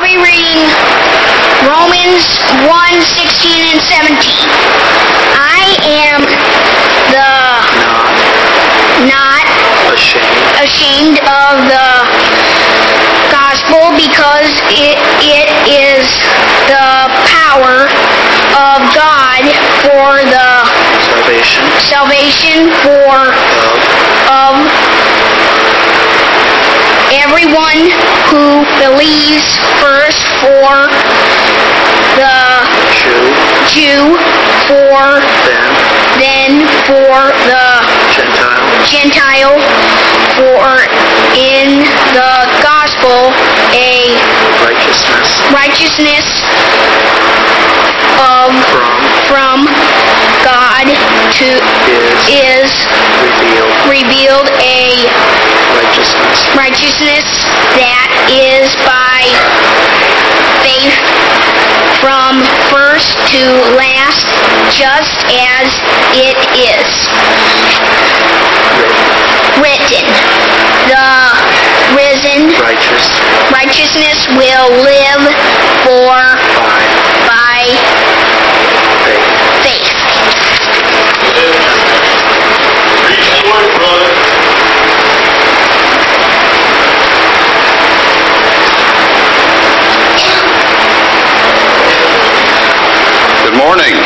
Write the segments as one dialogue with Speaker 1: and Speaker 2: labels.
Speaker 1: be reading Romans 1:16 and 17. I am not ashamed of the gospel, because it is the power of God for the salvation of everyone who believes, first for the Jew, then for the Gentile, for in the gospel a righteousness from God is revealed, a righteousness that is by faith from first to last, just as it is written, the risen righteousness will live by faith.
Speaker 2: Good morning.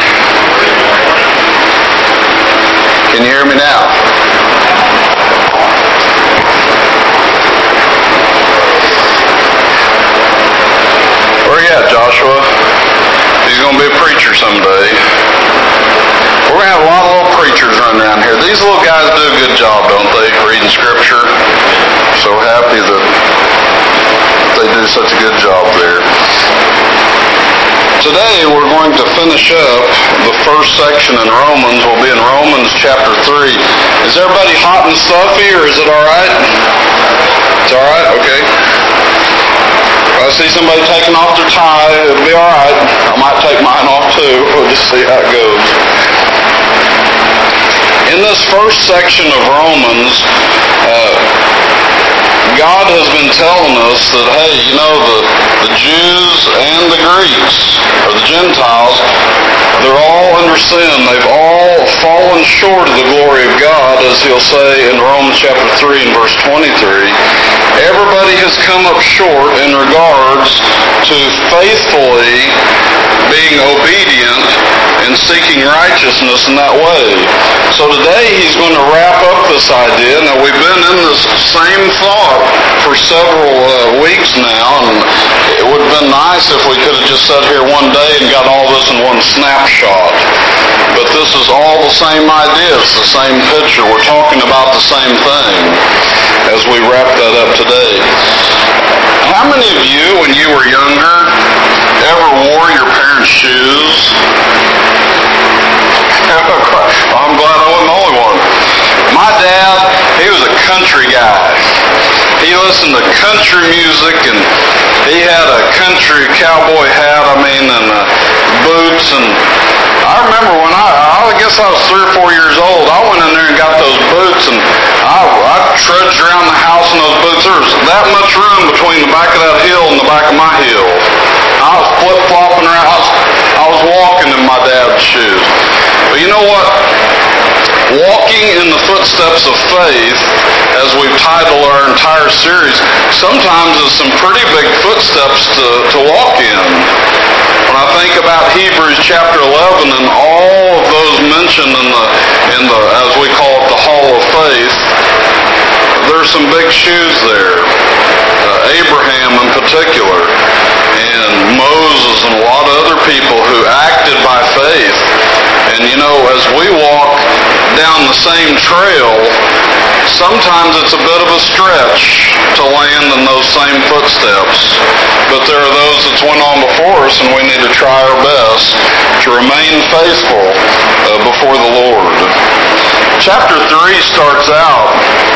Speaker 2: Can you hear me now? Where you at, Joshua? He's going to be a preacher someday. We're going to have a lot of little preachers running around here. These little guys do a good job, don't they, reading Scripture? So happy that they do such a good job there. Today we're going to finish up the first section in Romans. We'll be in Romans chapter 3. Is everybody hot and stuffy, or is it all right? It's all right? Okay. If I see somebody taking off their tie, it'll be all right. I might take mine off too. We'll just see how it goes. In this first section of Romans, God has been telling us that, hey, you know, the Jews and the Greeks, or the Gentiles, they're all under sin. They've all fallen short of the glory of God, as he'll say in Romans chapter 3 and verse 23. Everybody has come up short in regards to faithfully being obedient and seeking righteousness in that way. So today he's going to wrap up this idea. Now, we've been in this same thought for several weeks now, and it would have been nice if we could have just sat here one day and got all this in one snapshot. But this is all the same idea. It's the same picture. We're talking about the same thing as we wrap that up today. How many of you, when you were younger, ever wore your parents' shoes? I'm glad I wasn't the only one. My dad, he was a country guy. He listened to country music, and he had a country cowboy hat, and boots. And I remember when I guess I was 3 or 4 years old, I went in there and got those boots, and I trudged around the house in those boots. There was that much room between the back of that hill and the back of my hill. I was flip-flopping around. I was walking in my dad's shoes. But you know what? Walking in the footsteps of faith, as we've titled our entire series, sometimes is some pretty big footsteps to walk in. When I think about Hebrews chapter 11 and all of those mentioned in the as we call it, the Hall of Faith, there's some big shoes there. Abraham in particular, and Moses, and a lot of other people who acted by faith. And you know, as we walk down the same trail, sometimes it's a bit of a stretch to land in those same footsteps. But there are those that's went on before us, and we need to try our best to remain faithful before the Lord. Chapter 3 starts out,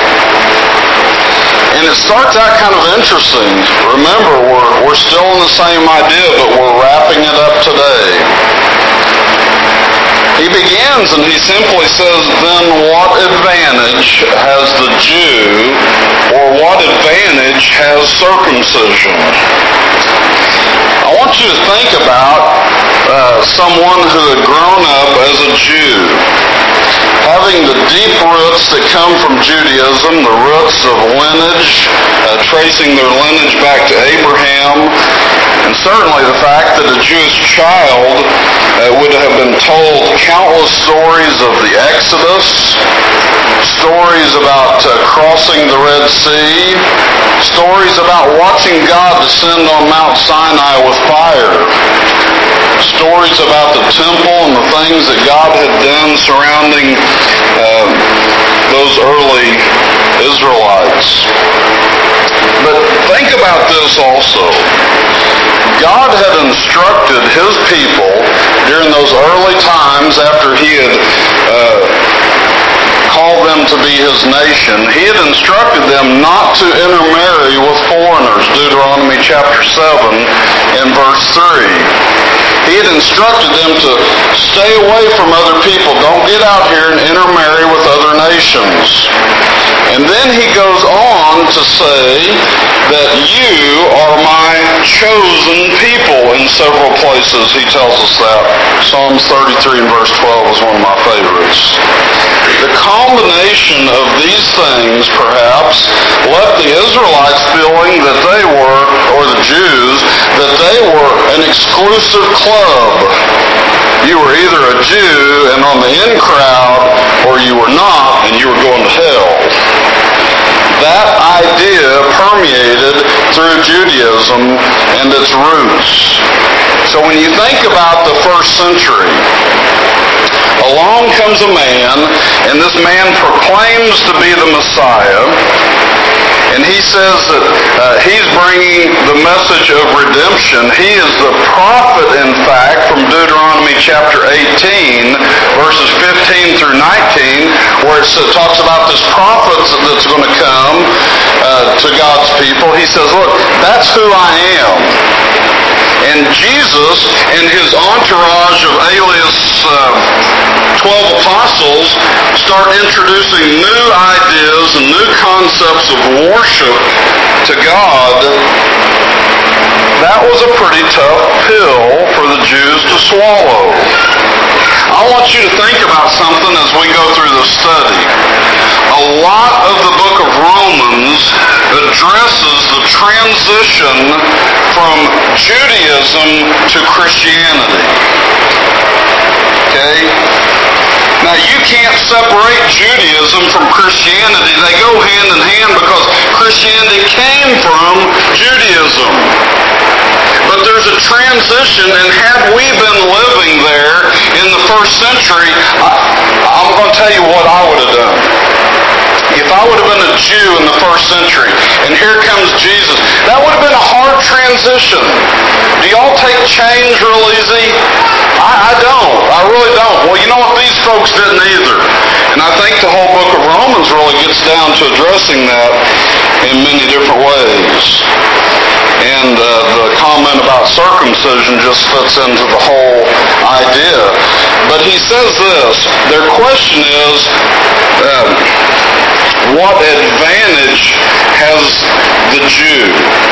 Speaker 2: and it starts out kind of interesting. Remember, we're still in the same idea, but we're wrapping it up today. He begins and he simply says, then what advantage has the Jew, or what advantage has circumcision? you to think about someone who had grown up as a Jew, having the deep roots that come from Judaism, the roots of lineage, tracing their lineage back to Abraham, and certainly the fact that a Jewish child would have been told countless stories of the Exodus, stories about crossing the Red Sea, stories about watching God descend on Mount Sinai with fire, stories about the temple and the things that God had done surrounding those early Israelites. But think about this also. God had instructed His people during those early times after He had called them to be His nation. He had instructed them not to intermarry with foreigners, Deuteronomy chapter 7 and verse 3. He had instructed them to stay away from other people. Don't get out here and intermarry with other nations. And then He goes on to say that you are my chosen people in several places. He tells us that. Psalms 33 and verse 12 is one of my favorites. The combination of these things, perhaps, left the Israelites feeling that they were, or the Jews, that they were an exclusive club. You were either a Jew and on the in crowd, or you were not, and you were going to hell. That idea permeated through Judaism and its roots. So when you think about the first century, along comes a man, and this man proclaims to be the Messiah, and he says that he's bringing the message of redemption. He is the prophet, in fact, from Deuteronomy chapter 18, verses 15 through 19, where it talks about this prophet that's going to come to God's people. He says, look, that's who I am. And Jesus and His entourage of alias 12 apostles start introducing new ideas and new concepts of worship to God. That was a pretty tough pill for the Jews to swallow. I want you to think about something as we go through the study. A lot of the book of Romans addresses the transition from Judaism to Christianity. Okay? Now, you can't separate Judaism from Christianity. They go hand in hand because Christianity came from Judaism. But there's a transition, and had we been living there in the first century, I'm going to tell you what I would have done. If I would have been a Jew in the first century, and here comes Jesus, that would have been a hard transition. Do y'all take change real easy? I don't. I really don't. Well, you know what? These folks didn't either. And I think the whole book of Romans really gets down to addressing that in many different ways. And the comment about circumcision just fits into the whole idea. But he says this, their question is, what advantage has the Jew?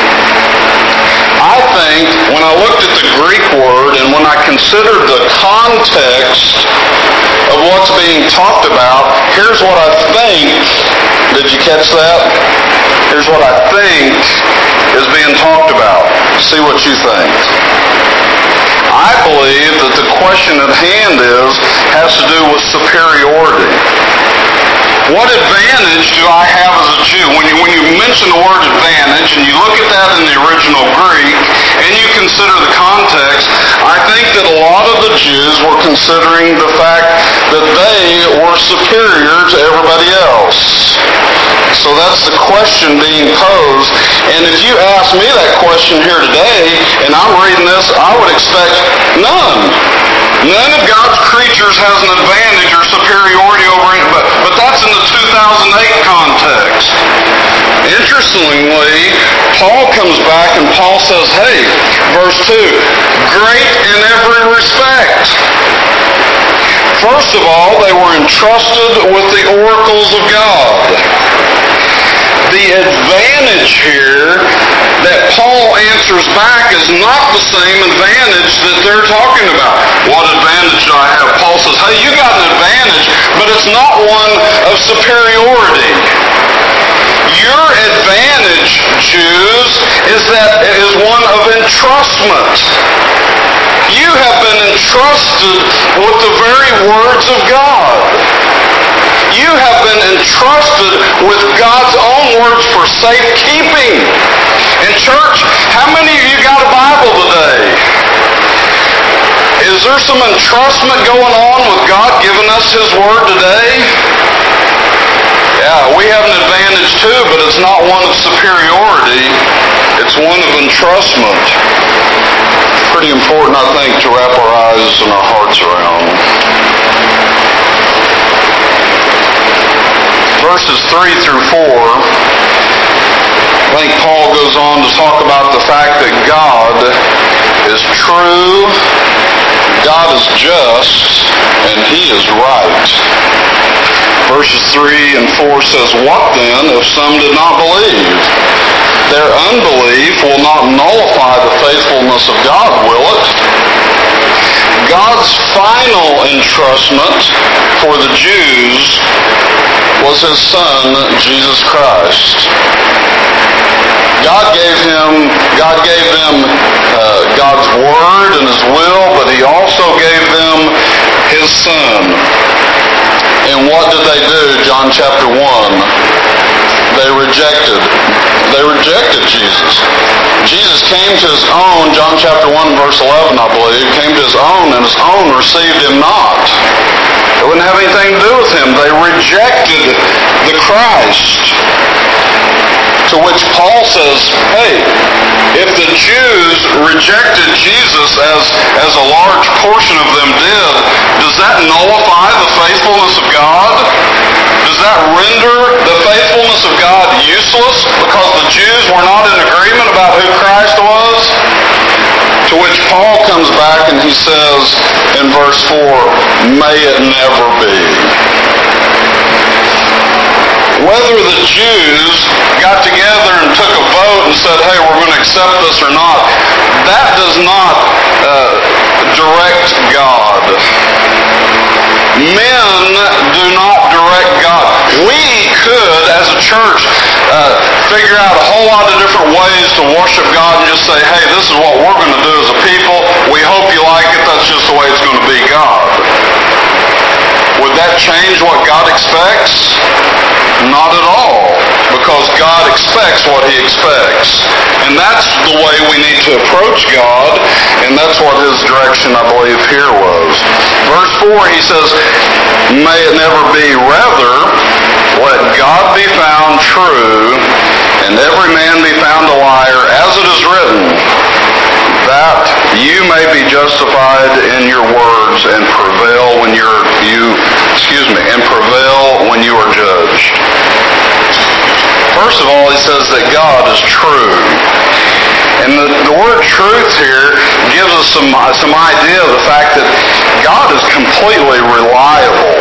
Speaker 2: I think when I looked at the Greek word and when I considered the context of what's being talked about, here's what I think. Did you catch that? Here's what I think is being talked about. See what you think. I believe that the question at hand has to do with superiority. What advantage do I have as a Jew? When you mention the word advantage and you look at that in the original Greek and you consider the context, I think that a lot of the Jews were considering the fact that they were superior to everybody else. So that's the question being posed. And if you ask me that question here today, and I'm reading this, I would expect none. None of God's creatures has an advantage or superiority over it, but that's in the 2008 context. Interestingly, Paul comes back and Paul says, hey, verse 2, great in every respect. First of all, they were entrusted with the oracles of God. the advantage here that Paul answers back is not the same advantage that they're talking about. What advantage do I have? Paul says, hey, you got an advantage, but it's not one of superiority. Your advantage, Jews, is one of entrustment. You have been entrusted with the very words of God. You have been entrusted with God's own words for safekeeping. And church, how many of you got a Bible today? Is there some entrustment going on with God giving us His Word today? Yeah, we have an advantage too, but it's not one of superiority. It's one of entrustment. Pretty important, I think, to wrap our eyes and our hearts around. Verses 3 through 4, I think Paul goes on to talk about the fact that God is true, God is just, and He is right. Verses 3 and 4 says, what then if some did not believe? Their unbelief will not nullify the faithfulness of God, will it? God's final entrustment for the Jews was His Son, Jesus Christ. God gave them God's Word and His will, but He also gave them His Son. And what did they do? John chapter 1. They rejected Jesus. Jesus came to His own, John chapter 1 verse 11, I believe, came to His own, and His own received Him not. It wouldn't have anything to do with Him. They rejected the Christ. To which Paul says, hey, if the Jews rejected Jesus as a large portion of them did, does that nullify the faithfulness of God? Does that render the faithfulness of God useless because the Jews were not in agreement about who Christ was? To which Paul comes back and he says in verse 4, may it never be. Whether the Jews got together and took a vote and said, hey, we're going to accept this or not, that does not direct God. Men do not direct God. We could, as a church, figure out a whole lot of different ways to worship God and just say, hey, this is what we're going to do as a people. We hope you like it. That's just the way it's going to be, God. Would that change what God expects? Not at all, because God expects what He expects. And that's the way we need to approach God, and that's what His direction, I believe, here was. Verse 4, he says, may it never be, rather, let God be found true, and every man be found a liar, as it is written, that you may be justified in your words and prevail when you are judged. First of all, he says that God is true. And the word truth here gives us some idea of the fact that God is completely reliable.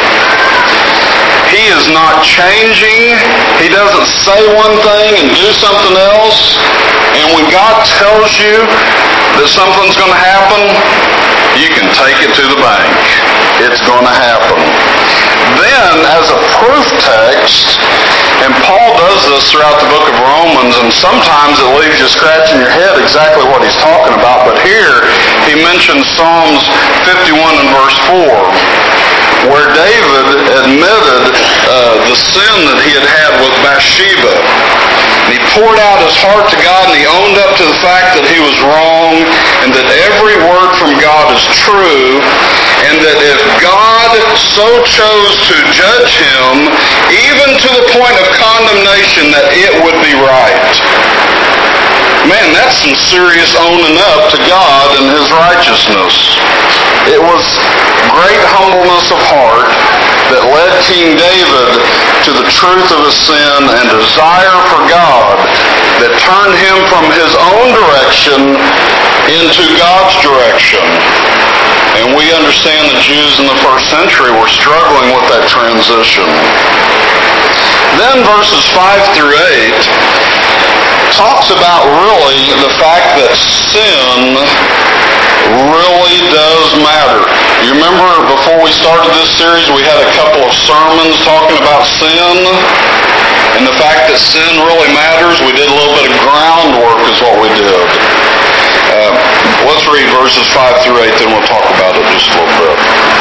Speaker 2: He is not changing. He doesn't say one thing and do something else. And when God tells you that something's going to happen, you can take it to the bank. It's going to happen. Then, as a proof text, and Paul does this throughout the book of Romans, and sometimes it leaves you scratching your head exactly what he's talking about, but here he mentions Psalms 51 and verse 4, where David admitted the sin that he had with Bathsheba. And he poured out his heart to God, and he owned up to the fact that he was wrong, and that every word from God is true, and that if God so chose to judge him, even to the point of condemnation, that it would be right. Man, that's some serious owning up to God and His righteousness. It was great humbleness of heart that led King David to the truth of his sin and desire for God that turned him from his own direction into God's direction. And we understand the Jews in the first century were struggling with that transition. Then verses 5 through 8 talks about really the fact that sin really does matter. You remember before we started this series, we had a couple of sermons talking about sin and the fact that sin really matters. We did a little bit of groundwork is what we did. Let's read verses 5 through 8, then we'll talk about it just a little bit.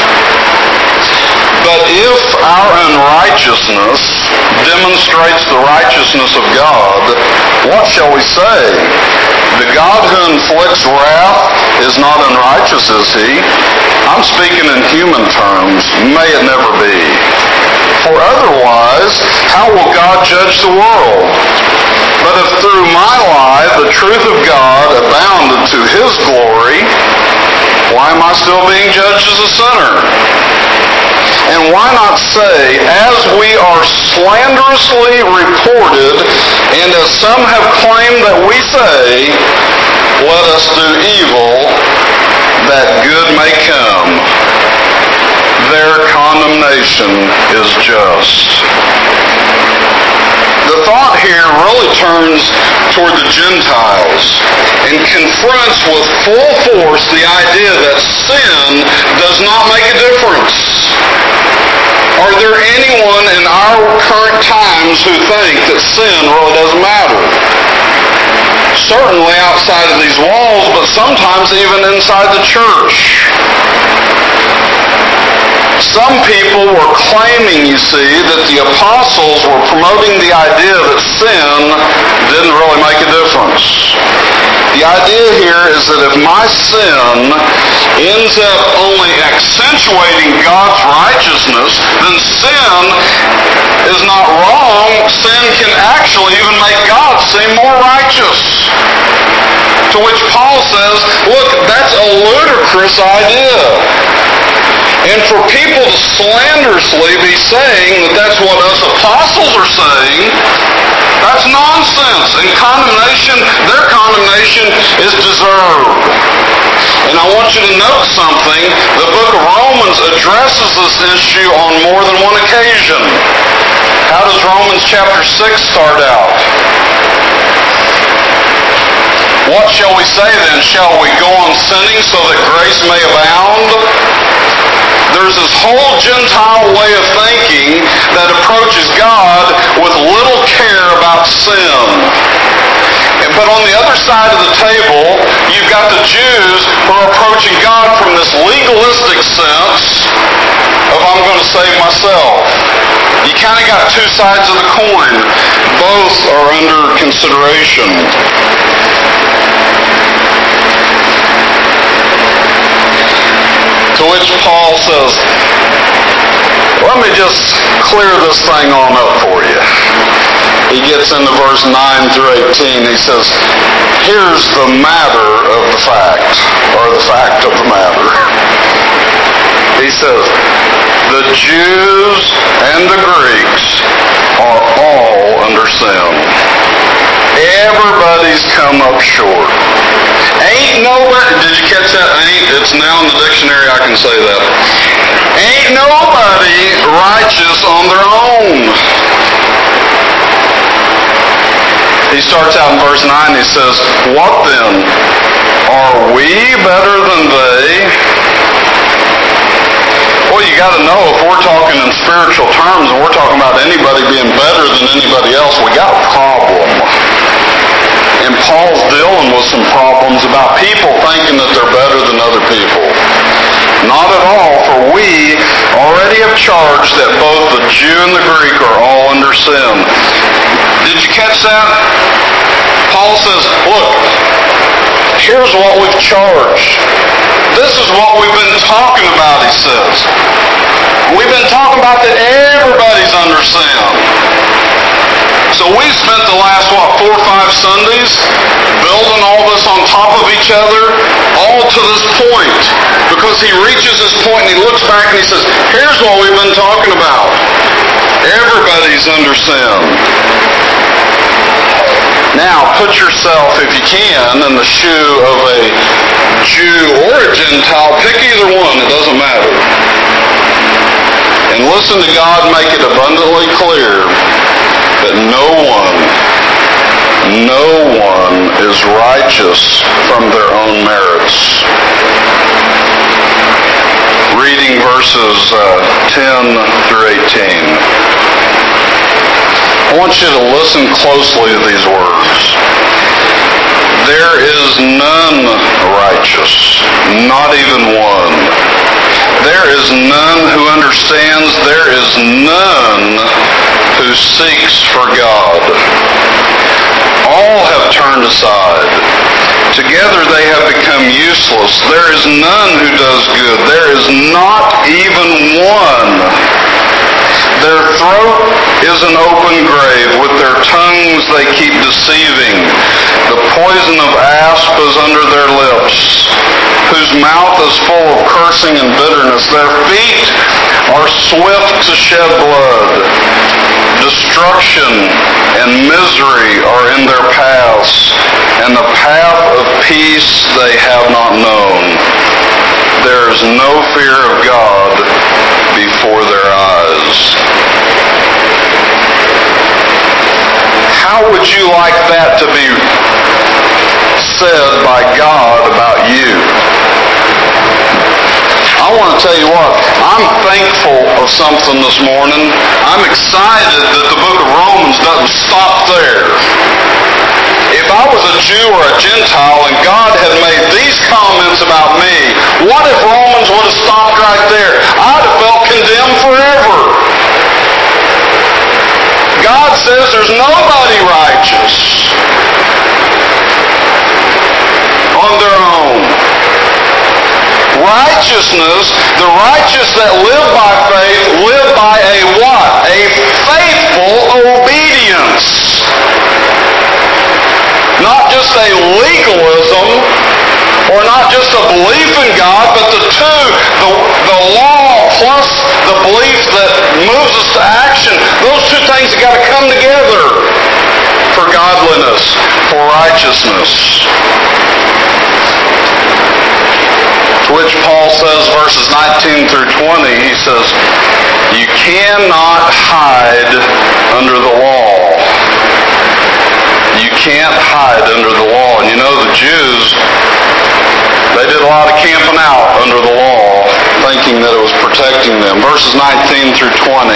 Speaker 2: But if our unrighteousness demonstrates the righteousness of God, what shall we say? The God who inflicts wrath is not unrighteous, is he? I'm speaking in human terms. May it never be. For otherwise, how will God judge the world? But if through my lie the truth of God abounded to his glory, why am I still being judged as a sinner? And why not say, as we are slanderously reported, and as some have claimed that we say, let us do evil, that good may come. Their condemnation is just. The thought here really turns toward the Gentiles and confronts with full force the idea that sin does not make a difference. Are there anyone in our current times who think that sin really doesn't matter? Certainly outside of these walls, but sometimes even inside the church. Some people were claiming, you see, that the apostles were promoting the idea that sin didn't really make a difference. The idea here is that if my sin ends up only accentuating God's righteousness, then sin is not wrong. Sin can actually even make God seem more righteous. To which Paul says, look, that's a ludicrous idea. And for people to slanderously be saying that that's what us apostles are saying, that's nonsense. And their condemnation is deserved. And I want you to note something. The book of Romans addresses this issue on more than one occasion. How does Romans chapter 6 start out? What shall we say then? Shall we go on sinning so that grace may abound? There's this whole Gentile way of thinking that approaches God with little care about sin. But on the other side of the table, you've got the Jews who are approaching God from this legalistic sense of I'm going to save myself. You kind of got two sides of the coin. Both are under consideration. To which Paul says, let me just clear this thing on up for you. He gets into verse 9 through 18. He says, here's the matter of the fact, or the fact of the matter. He says, the Jews and the Greeks are all under sin. Everybody's come up short. Ain't nobody, did you catch that ain't? It's now in the dictionary, I can say that. Ain't nobody righteous on their own. He starts out in verse 9, he says, what then? Are we better than they? Well, you got to know, if we're talking in spiritual terms and we're talking about anybody being better than anybody else, we got a problem. And Paul's dealing with some problems about people thinking that they're better than other people. Not at all, for we already have charged that both the Jew and the Greek are all under sin. Did you catch that? Paul says, look, here's what we've charged. This is what we've been talking about, he says. We've been talking about that everybody's under sin. So we spent the last, 4 or 5 Sundays building all this on top of each other, all all to this point because he reaches this point and he looks back and he says, here's what we've been talking about. Everybody's under sin. Now, put yourself, if you can, in the shoe of a Jew or a Gentile. Pick either one. It doesn't matter. And listen to God make it abundantly clear that no one is righteous from their own merits. Reading verses 10 through 18. I want you to listen closely to these words. There is none righteous, not even one. There is none who understands. There is none who seeks for God. All have turned aside. Together they have become useless. There is none who does good. There is not even one. Their throat is an open grave. With their tongues they keep deceiving. The poison of asp is under their lips, whose mouth is full of cursing and bitterness. Their feet are swift to shed blood. Destruction and misery are in their paths, and the path of peace they have not known. There is no fear of God before their eyes. How would you like that to be said by God about you? I want to tell you what, I'm thankful of something this morning. I'm excited that the book of Romans doesn't stop there. If I was a Jew or a Gentile and God had made these comments about me, what if Romans would have stopped right there? I'd have felt condemned forever. God says there's nobody righteous on their own. Righteousness, the righteous that live by faith, live by a what? A faithful obedience. Not just a legalism, or not just a belief in God, but the two, the law plus the belief that moves us to action, those two things have got to come together for godliness, for righteousness. To which Paul says, verses 19 through 20, he says, you cannot hide under the law. You can't hide under the law. And you know the Jews, they did a lot of camping out under the law, thinking that it was protecting them. Verses 19 through 20.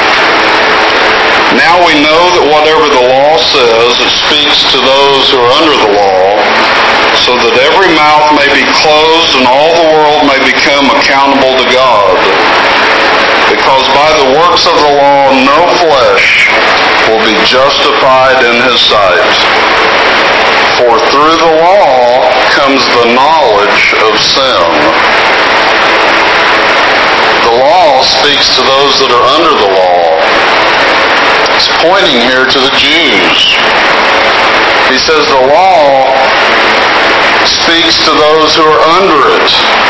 Speaker 2: Now we know that whatever the law says, it speaks to those who are under the law, so that every mouth may be closed and all the world may become accountable to God. Because by the works of the law, no flesh will be justified in his sight. For through the law comes the knowledge of sin. The law speaks to those that are under the law. It's pointing here to the Jews. He says the law speaks to those who are under it,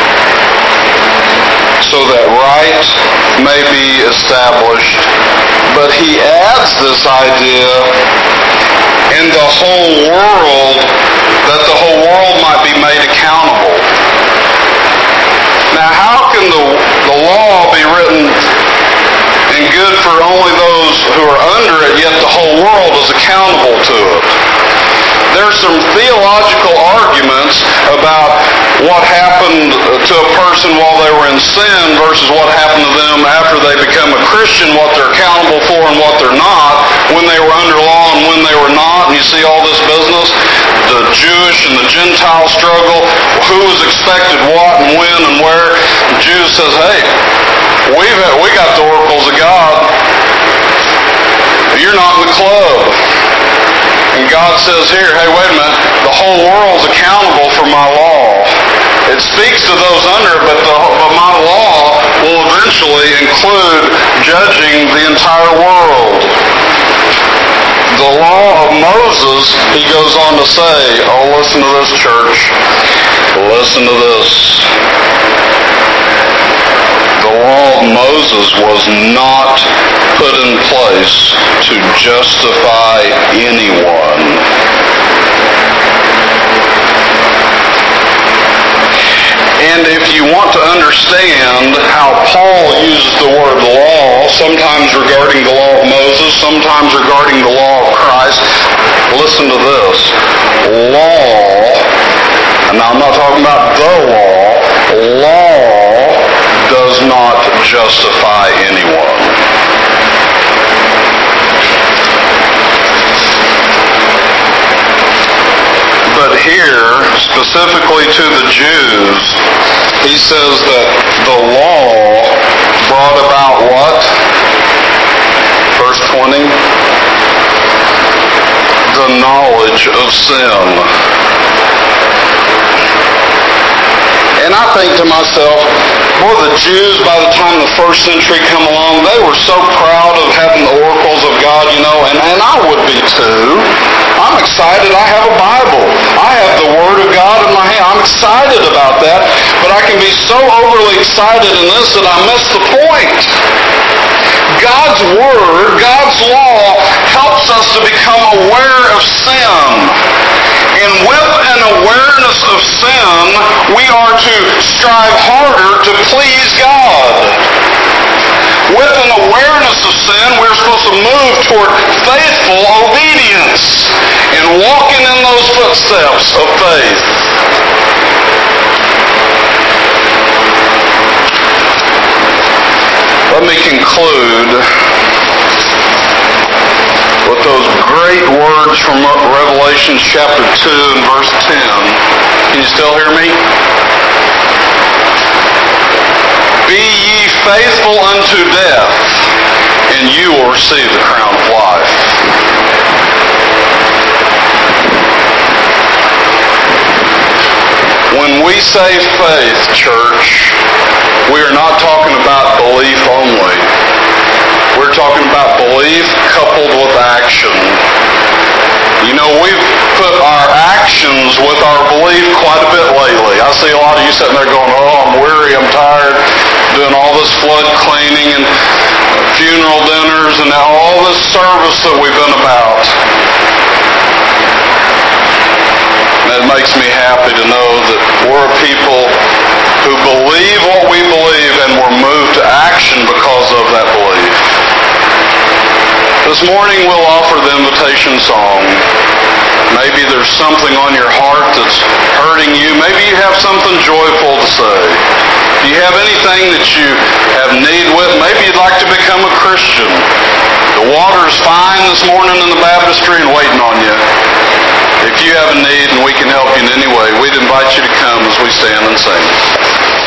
Speaker 2: so that right may be established. But he adds this idea in the whole world, that the whole world might be made accountable. Now, how can the law be written and good for only those who are under it, yet the whole world is accountable to it? There's some theological arguments about what happened to a person while they were in sin versus what happened to them after they become a Christian, what they're accountable for and what they're not, when they were under law and when they were not. And you see all this business, the Jewish and the Gentile struggle, who was expected what and when and where. The Jews says, hey, we got the oracles of God. You're not in the club. And God says here, hey, wait a minute, the whole world's accountable for my law. It speaks to those under it, but my law will eventually include judging the entire world. The law of Moses, he goes on to say, oh, listen to this, church, Listen to this. The law of Moses was not put in place to justify anyone. And if you want to understand how Paul uses the word law, sometimes regarding the law of Moses, sometimes regarding the law of Christ, listen to this. Law, and I'm not talking about the law does not justify anyone. But here, specifically to the Jews, he says that the law brought about what? Verse 20? The knowledge of sin. And I think to myself, boy, the Jews, by the time the first century come along, they were so proud of having the oracles of God, and I would be too. I'm excited I have a Bible. I have the Word of God in my hand. I'm excited about that, but I can be so overly excited in this that I miss the point. God's Word, God's law, helps us to become aware of sin. And with an awareness of sin, we are to strive harder to please God. With an awareness of sin, we're supposed to move toward faithful obedience and walking in those footsteps of faith. Let me conclude with those great words from Revelation chapter 2 and verse 10. Can you still hear me? Be ye faithful unto death, and you will receive the crown of life. When we say faith, church, we are not talking about belief only. We're talking about belief coupled with action. We've put our actions with our belief quite a bit lately. I see a lot of you sitting there going, I'm weary, I'm tired, doing all this flood cleaning and funeral dinners and all this service that we've been about. And it makes me happy to know that we're a people who believe what we believe and we're moved to action because of that belief. This morning we'll offer the invitation song. Maybe there's something on your heart that's hurting you. Maybe you have something joyful to say. Do you have anything that you have need with? Maybe you'd like to become a Christian. The water's fine this morning in the baptistry and waiting on you. If you have a need and we can help you in any way, we'd invite you to come as we stand and sing.